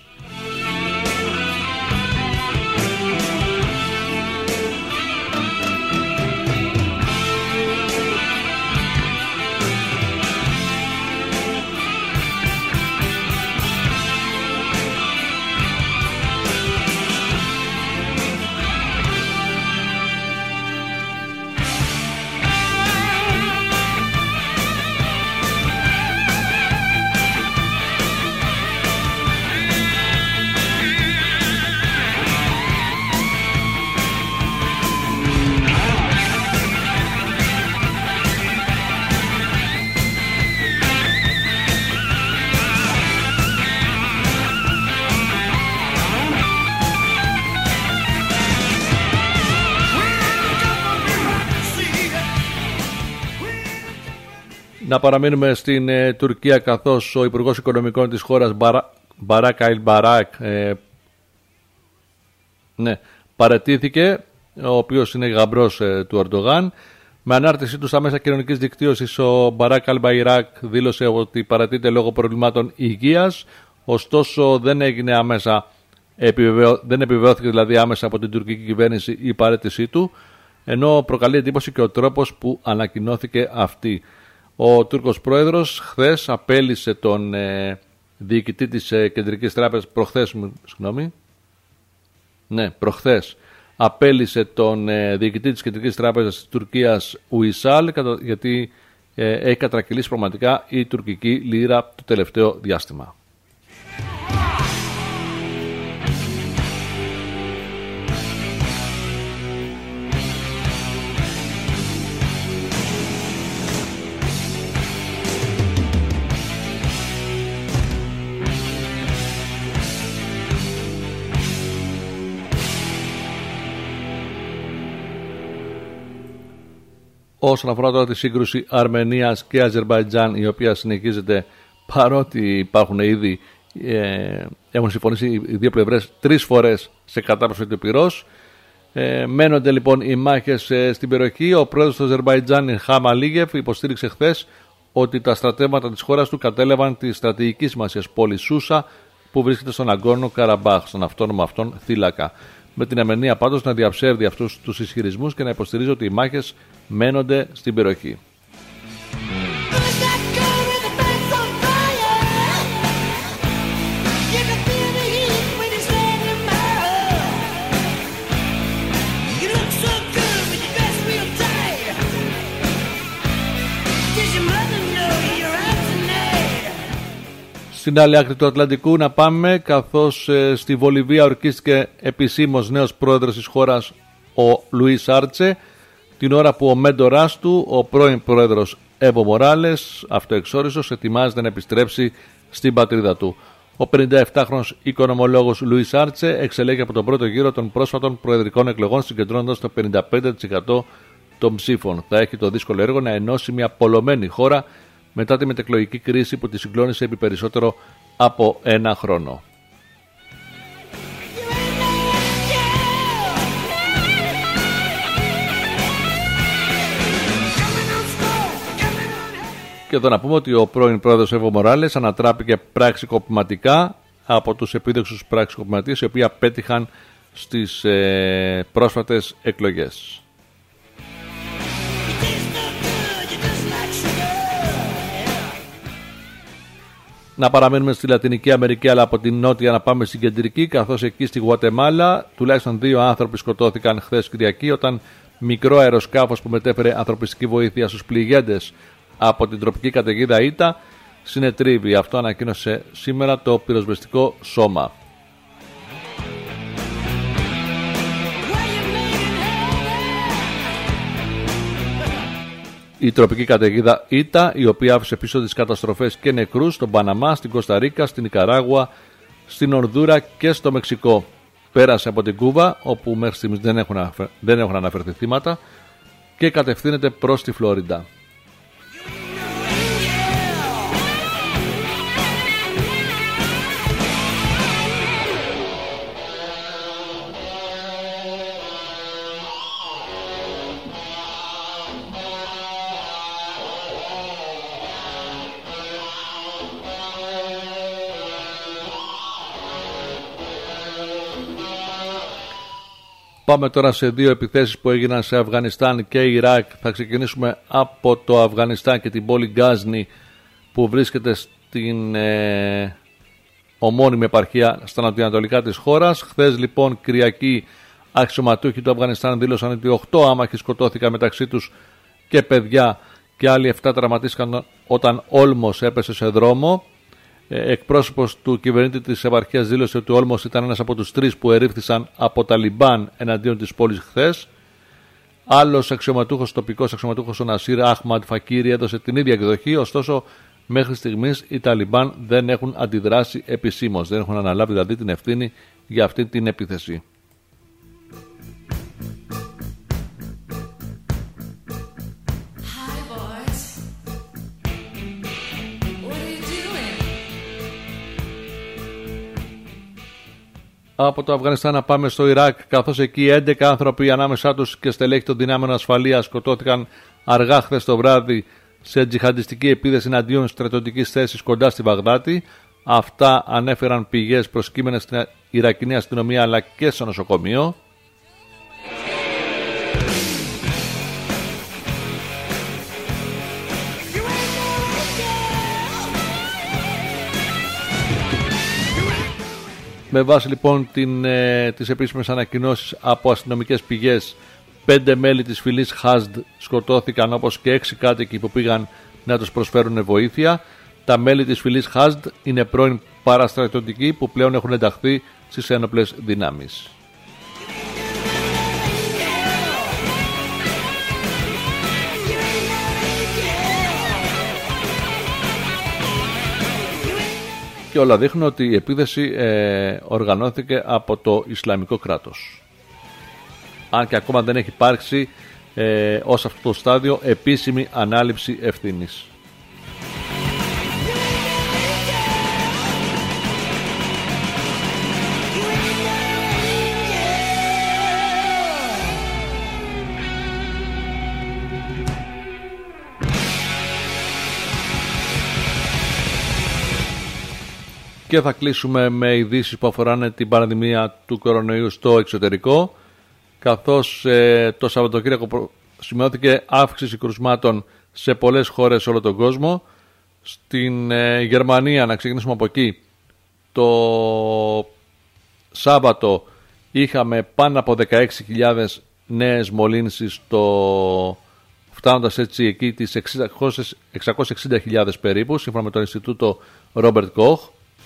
Να παραμείνουμε στην ε, Τουρκία, καθώς ο Υπουργός Οικονομικών της χώρας Μπαρα... Μπαράκ Αιλ Μπαράκ ε, ναι, παραιτήθηκε, ο οποίος είναι γαμπρός ε, του Ερντογάν. Με ανάρτησή του στα μέσα κοινωνικής δικτύωσης, ο Μπαράκ Αιλ Μπαράκ δήλωσε ότι παραιτείται λόγω προβλημάτων υγείας, ωστόσο δεν έγινε άμεσα, επιβεβαιω... δεν επιβεβαιώθηκε δηλαδή άμεσα από την τουρκική κυβέρνηση η παραίτησή του, ενώ προκαλεί εντύπωση και ο τρόπος που ανακοινώθηκε αυτή. Ο Τούρκος πρόεδρος χθες απέλησε τον ε, διοικητή της ε, Κεντρικής Τράπεζας, προχθές, συγγνώμη, ναι, προχθές, απέλησε τον ε, διοικητή της Κεντρικής Τράπεζας της Τουρκίας, Ουισάλ, γιατί ε, έχει κατρακυλήσει πραγματικά η τουρκική λίρα το τελευταίο διάστημα. Όσον αφορά τώρα τη σύγκρουση Αρμενίας και Αζερμπαϊτζάν, η οποία συνεχίζεται παρότι υπάρχουν ήδη, ε, έχουν συμφωνήσει οι δύο πλευρές τρεις φορές σε κατάπαυση του πυρός. Ε, μένονται λοιπόν οι μάχες ε, στην περιοχή. Ο πρόεδρος του Αζερμπαϊτζάν, Ιλχάμ Αλίγεφ, υποστήριξε χθες ότι τα στρατεύματα της χώρας του κατέλαβαν τη στρατηγική σημασίας πόλη Σούσα, που βρίσκεται στον Αγκόρνο Καραμπάχ, στον αυτόνομο αυτόν θύλακα. Με την Αρμενία πάντως να διαψεύδει αυτούς τους ισχυρισμούς και να υποστηρίζει ότι οι μάχες μένονται στην περιοχή. Στην άλλη άκρη του Ατλαντικού να πάμε, καθώς ε, στη Βολιβία ορκίστηκε επισήμως νέος πρόεδρος της χώρας, ο Λουίς Άρτσε, την ώρα που ο μέντορας του, ο πρώην πρόεδρος Έβο Μοράλες, αυτοεξόριστος, ετοιμάζεται να επιστρέψει στην πατρίδα του. Ο πενηνταεπτάχρονος οικονομολόγος Λουίς Άρτσε εξελέγει από τον πρώτο γύρο των πρόσφατων προεδρικών εκλογών, συγκεντρώνοντας το πενήντα πέντε τοις εκατό των ψήφων. Θα έχει το δύσκολο έργο να ενώσει μια πολλωμένη χώρα μετά τη μετεκλογική κρίση που τη συγκλώνησε επί περισσότερο από ένα χρόνο. Και εδώ να πούμε ότι ο πρώην πρόεδρος Έβο Μοράλες ανατράπηκε πραξικοπηματικά από τους επίδοξους πραξικοπηματίες, οι οποίοι απέτυχαν στις ε, πρόσφατες εκλογές. Να παραμένουμε στη Λατινική Αμερική, αλλά από την νότια να πάμε στην κεντρική, καθώς εκεί στη Γουατεμάλα τουλάχιστον δύο άνθρωποι σκοτώθηκαν χθες Κυριακή όταν μικρό αεροσκάφος που μετέφερε ανθρωπιστική βοήθεια στους πληγέντες από την τροπική καταιγίδα Ήτα συνετρίβει. Αυτό ανακοίνωσε σήμερα το πυροσβεστικό σώμα. Η τροπική καταιγίδα Ήτα, η οποία άφησε πίσω τις καταστροφές και νεκρούς στον Παναμά, στην Κοσταρίκα, στην Νικαράγουα, στην Ονδούρα και στο Μεξικό. Πέρασε από την Κούβα, όπου μέχρι στιγμής δεν έχουν, αφε... δεν έχουν αναφερθεί θύματα, και κατευθύνεται προς τη Φλόριντα. Πάμε τώρα σε δύο επιθέσεις που έγιναν σε Αφγανιστάν και Ιράκ. Θα ξεκινήσουμε από το Αφγανιστάν και την πόλη Γκάζνη που βρίσκεται στην ε, ομώνυμη επαρχία στα νοτιοανατολικά της χώρας. Χθες λοιπόν Κυριακή αξιωματούχοι του Αφγανιστάν δήλωσαν ότι οκτώ άμαχοι σκοτώθηκαν, μεταξύ τους και παιδιά, και άλλοι επτά τραυματίστηκαν όταν Όλμος έπεσε σε δρόμο. Εκπρόσωπος του κυβερνήτη της επαρχίας δήλωσε ότι ο Όλμος ήταν ένας από τους τρεις που ερήφθησαν από Ταλιμπάν εναντίον της πόλης χθες. Άλλος αξιωματούχος, τοπικός αξιωματούχος, ο Νασίρ Αχμαντ Φακίρι, έδωσε την ίδια εκδοχή. Ωστόσο, μέχρι στιγμής οι Ταλιμπάν δεν έχουν αντιδράσει επισήμως, δεν έχουν αναλάβει δηλαδή την ευθύνη για αυτή την επίθεση. Από το Αφγανιστάν να πάμε στο Ιράκ, καθώς εκεί έντεκα άνθρωποι, ανάμεσά τους και στελέχη των δυνάμεων ασφαλείας, σκοτώθηκαν αργά χθες το βράδυ σε τζιχαντιστική επίθεση εναντίον στρατιωτικής θέσης κοντά στη Βαγδάτη. Αυτά ανέφεραν πηγές προσκύμενες στην Ιρακινή αστυνομία αλλά και στο νοσοκομείο. Με βάση λοιπόν την, ε, τις επίσημες ανακοινώσεις από αστυνομικές πηγές, πέντε μέλη της φυλής Χαζντ σκοτώθηκαν, όπως και έξι κάτοικοι που πήγαν να τους προσφέρουν βοήθεια. Τα μέλη της φυλής Χαζντ είναι πρώην παραστρατιωτικοί που πλέον έχουν ενταχθεί στις ένοπλες δυνάμεις. Και όλα δείχνουν ότι η επίθεση ε, οργανώθηκε από το Ισλαμικό κράτος. Αν και ακόμα δεν έχει υπάρξει ε, ως αυτό το στάδιο επίσημη ανάληψη ευθύνης. Και θα κλείσουμε με ειδήσεις που αφοράνε την πανδημία του κορονοϊού στο εξωτερικό, καθώς ε, το Σαββατοκύριακο σημειώθηκε αύξηση κρουσμάτων σε πολλές χώρες σε όλο τον κόσμο. Στην ε, Γερμανία, να ξεκινήσουμε από εκεί, το Σάββατο είχαμε πάνω από δεκαέξι χιλιάδες νέες μολύνσεις, το... φτάνοντας έτσι εκεί τις εξακόσιες εξήντα χιλιάδες περίπου, σύμφωνα με το Ινστιτούτο Robert Koch.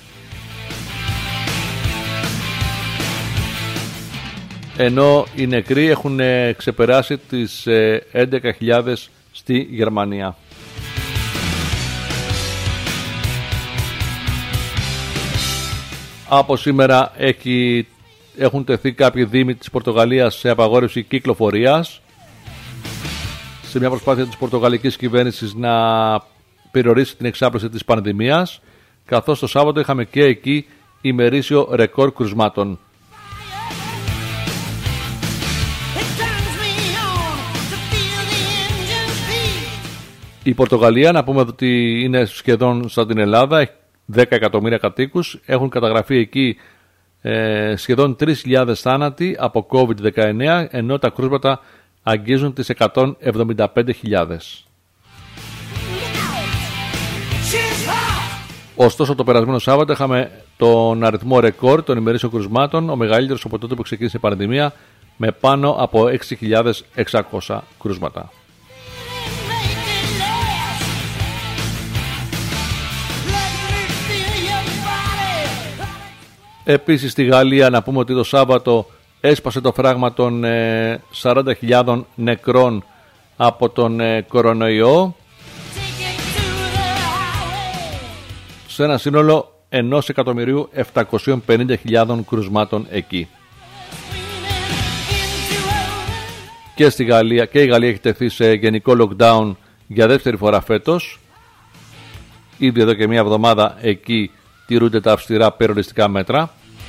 Ενώ οι νεκροί έχουν ξεπεράσει τις έντεκα χιλιάδες στη Γερμανία. Από σήμερα έχει, έχουν τεθεί κάποιοι δήμοι της Πορτογαλίας σε απαγόρευση κυκλοφορίας, σε μια προσπάθεια της πορτογαλικής κυβέρνησης να περιορίσει την εξάπλωση της πανδημίας, καθώς το Σάββατο είχαμε και εκεί ημερήσιο ρεκόρ κρουσμάτων. Η Πορτογαλία, να πούμε ότι είναι σχεδόν σαν την Ελλάδα, έχει δέκα εκατομμύρια κατοίκους, έχουν καταγραφεί εκεί ε, σχεδόν τρεις χιλιάδες θάνατοι από κόβιντ δεκαεννέα, ενώ τα κρούσματα αγγίζουν τις εκατόν εβδομήντα πέντε χιλιάδες. Ωστόσο, το περασμένο Σάββατο είχαμε τον αριθμό ρεκόρ των ημερήσιων κρουσμάτων, ο μεγαλύτερος από τότε που ξεκίνησε η πανδημία, με πάνω από έξι χιλιάδες εξακόσια κρούσματα. Επίσης στη Γαλλία, να πούμε ότι το Σάββατο έσπασε το φράγμα των ε, σαράντα χιλιάδων νεκρών από τον ε, κορονοϊό, σε ένα σύνολο ενός εκατομμυρίου επτακόσιες πενήντα χιλιάδων κρουσμάτων εκεί. Και, στη Γαλλία, και η Γαλλία έχει τεθεί σε γενικό lockdown για δεύτερη φορά φέτος. Ήδη εδώ και μία εβδομάδα εκεί τηρούνται τα αυστηρά περιοριστικά μέτρα.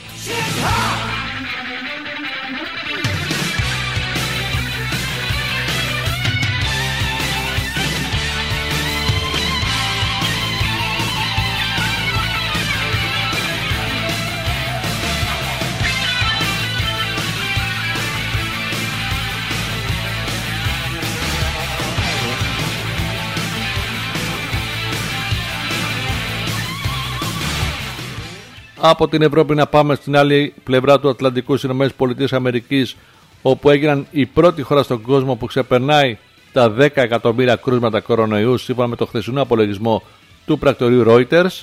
Από την Ευρώπη να πάμε στην άλλη πλευρά του Ατλαντικού, στις ΗΠΑ, όπου έγιναν η πρώτη χώρα στον κόσμο που ξεπερνάει τα δέκα εκατομμύρια κρούσματα κορονοϊού, σύμφωνα με το χθεσινό απολογισμό του πρακτορείου Reuters,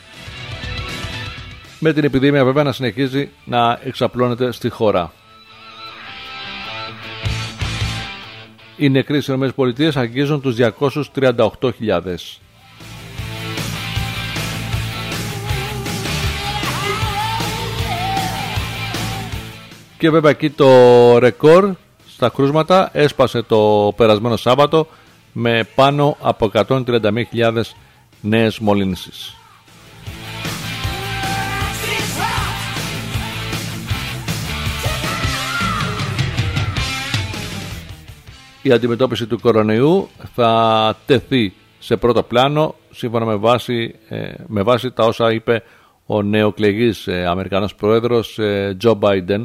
με την επιδημία βέβαια να συνεχίζει να εξαπλώνεται στη χώρα. Οι νεκροί στις ΗΠΑ αγγίζουν τους διακόσιες τριάντα οκτώ χιλιάδες. Και βέβαια εκεί το ρεκόρ στα κρούσματα έσπασε το περασμένο Σάββατο με πάνω από εκατόν τριάντα μία χιλιάδες νέες μολύνσεις. Η αντιμετώπιση του κορονοϊού θα τεθεί σε πρώτο πλάνο, σύμφωνα με βάση, με βάση τα όσα είπε ο νεοεκλεγής Αμερικανός Πρόεδρος Τζο Μπάιντεν,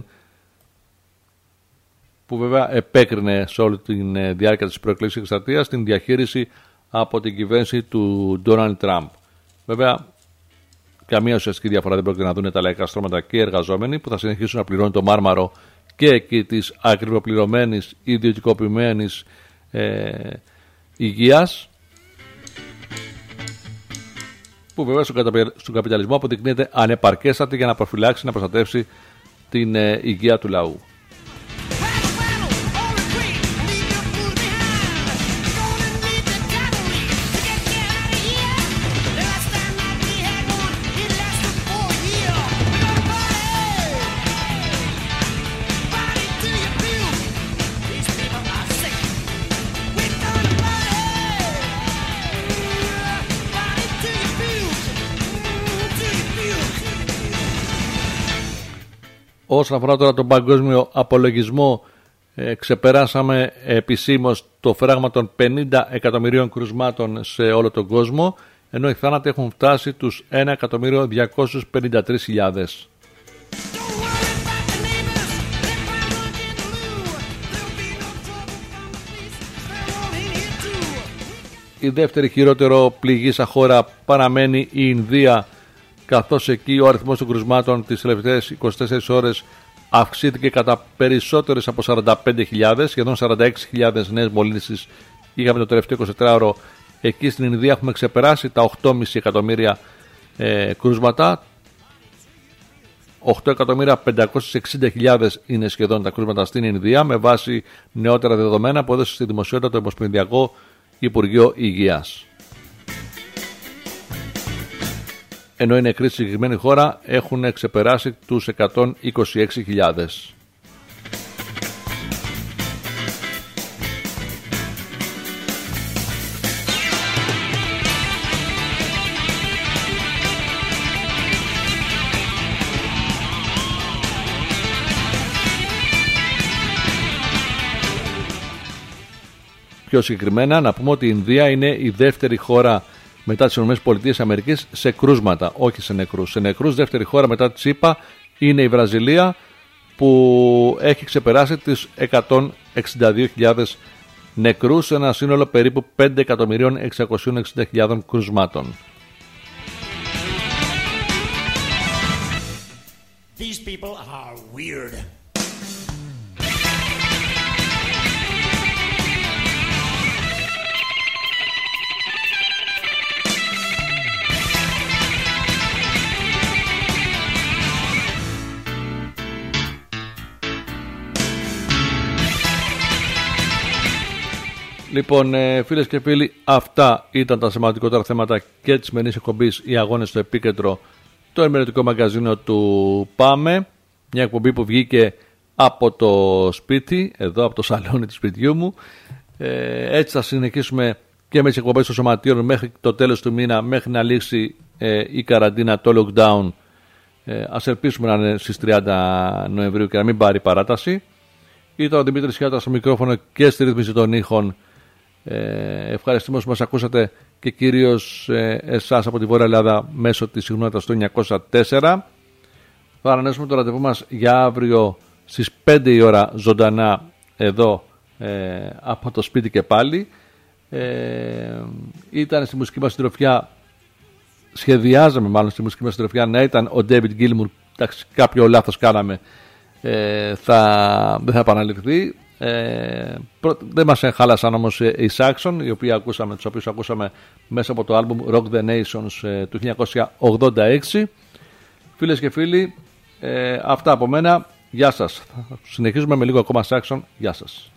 που βέβαια επέκρινε σε όλη τη διάρκεια της προεκλογικής εκστρατείας την διαχείριση από την κυβέρνηση του Ντόναλντ Τραμπ. Βέβαια, καμία ουσιαστική διαφορά δεν πρόκειται να δουν τα λαϊκά στρώματα και οι εργαζόμενοι, που θα συνεχίσουν να πληρώνουν το μάρμαρο και εκεί της ακριβοπληρωμένης, ιδιωτικοποιημένης ε, υγείας, που βέβαια στον καπιταλισμό αποδεικνύεται ανεπαρκέστατη για να προφυλάξει, να προστατεύσει την ε, υγεία του λαού. Όσον αφορά τώρα τον παγκόσμιο απολογισμό, ε, ξεπεράσαμε επισήμως το φράγμα των πενήντα εκατομμυρίων κρουσμάτων σε όλο τον κόσμο, ενώ οι θάνατοι έχουν φτάσει τους ένα εκατομμύριο διακόσιες πενήντα τρεις χιλιάδες. Η δεύτερη χειρότερο πληγήσα χώρα παραμένει η Ινδία, καθώς εκεί ο αριθμός των κρουσμάτων τις τελευταίες είκοσι τέσσερις ώρες αυξήθηκε κατά περισσότερες από σαράντα πέντε χιλιάδες, σχεδόν σαράντα έξι χιλιάδες νέες μολύνσεις είχαμε το τελευταίο εικοσιτετράωρο. Εκεί στην Ινδία έχουμε ξεπεράσει τα οκτώ κόμμα πέντε εκατομμύρια ε, κρούσματα. οκτώ εκατομμύρια πεντακόσιες εξήντα χιλιάδες είναι σχεδόν τα κρούσματα στην Ινδία, με βάση νεότερα δεδομένα που έδωσε στη δημοσιότητα το Ομοσπονδιακό Υπουργείο Υγείας. Ενώ οι νεκροί στη συγκεκριμένη χώρα έχουν ξεπεράσει τους εκατόν είκοσι έξι χιλιάδες. Πιο συγκεκριμένα, να πούμε ότι η Ινδία είναι η δεύτερη χώρα μετά τις ΗΠΑ σε κρούσματα, όχι σε νεκρούς. Σε νεκρούς, δεύτερη χώρα μετά τη ΣΥΠΑ είναι η Βραζιλία, που έχει ξεπεράσει τις εκατόν εξήντα δύο χιλιάδες νεκρούς σε ένα σύνολο περίπου πέντε εκατομμυρίων εξακόσιες εξήντα χιλιάδες κρουσμάτων. These people are weird. Λοιπόν, φίλες και φίλοι, αυτά ήταν τα σημαντικότερα θέματα και της σημερινής εκπομπής, οι αγώνες στο επίκεντρο, το ενημερωτικό μαγκαζίνο του Πάμε. Μια εκπομπή που βγήκε από το σπίτι, εδώ από το σαλόνι του σπιτιού μου. Ε, έτσι θα συνεχίσουμε και με τις εκπομπές των σωματείων μέχρι το τέλος του μήνα, μέχρι να λήξει ε, η καραντίνα, το lockdown. Ε, ας ελπίσουμε να είναι στις τριάντα Νοεμβρίου και να μην πάρει παράταση. Ήταν ο Δημήτρης Χιάτας στο μικρόφωνο και στη ρύθμιση των ήχων. Ε, ευχαριστούμε που μας ακούσατε και κυρίως ε, εσάς από τη Βόρεια Ελλάδα μέσω της συχνότητας του εννιακόσια τέσσερα. Θα ανανέσουμε το ραντεβού μας για αύριο στις πέντε η ώρα ζωντανά εδώ ε, από το σπίτι και πάλι. Ε, ήταν στη μουσική μας συντροφιά, σχεδιάζαμε μάλλον στη μουσική μας συντροφιά να ήταν ο David Gilmour. Εντάξει, κάποιο λάθος κάναμε, ε, θα, δεν θα επαναληφθεί. Ε, πρω... δεν μας χάλασαν όμως οι Saxon, οι οποίοι ακούσαμε, τους οποίους ακούσαμε μέσα από το άλμπουμ Rock the Nations ε, του χίλια εννιακόσια ογδόντα έξι. Φίλες και φίλοι, ε, αυτά από μένα. Γεια σας. Συνεχίζουμε με λίγο ακόμα Saxon. Γεια σας.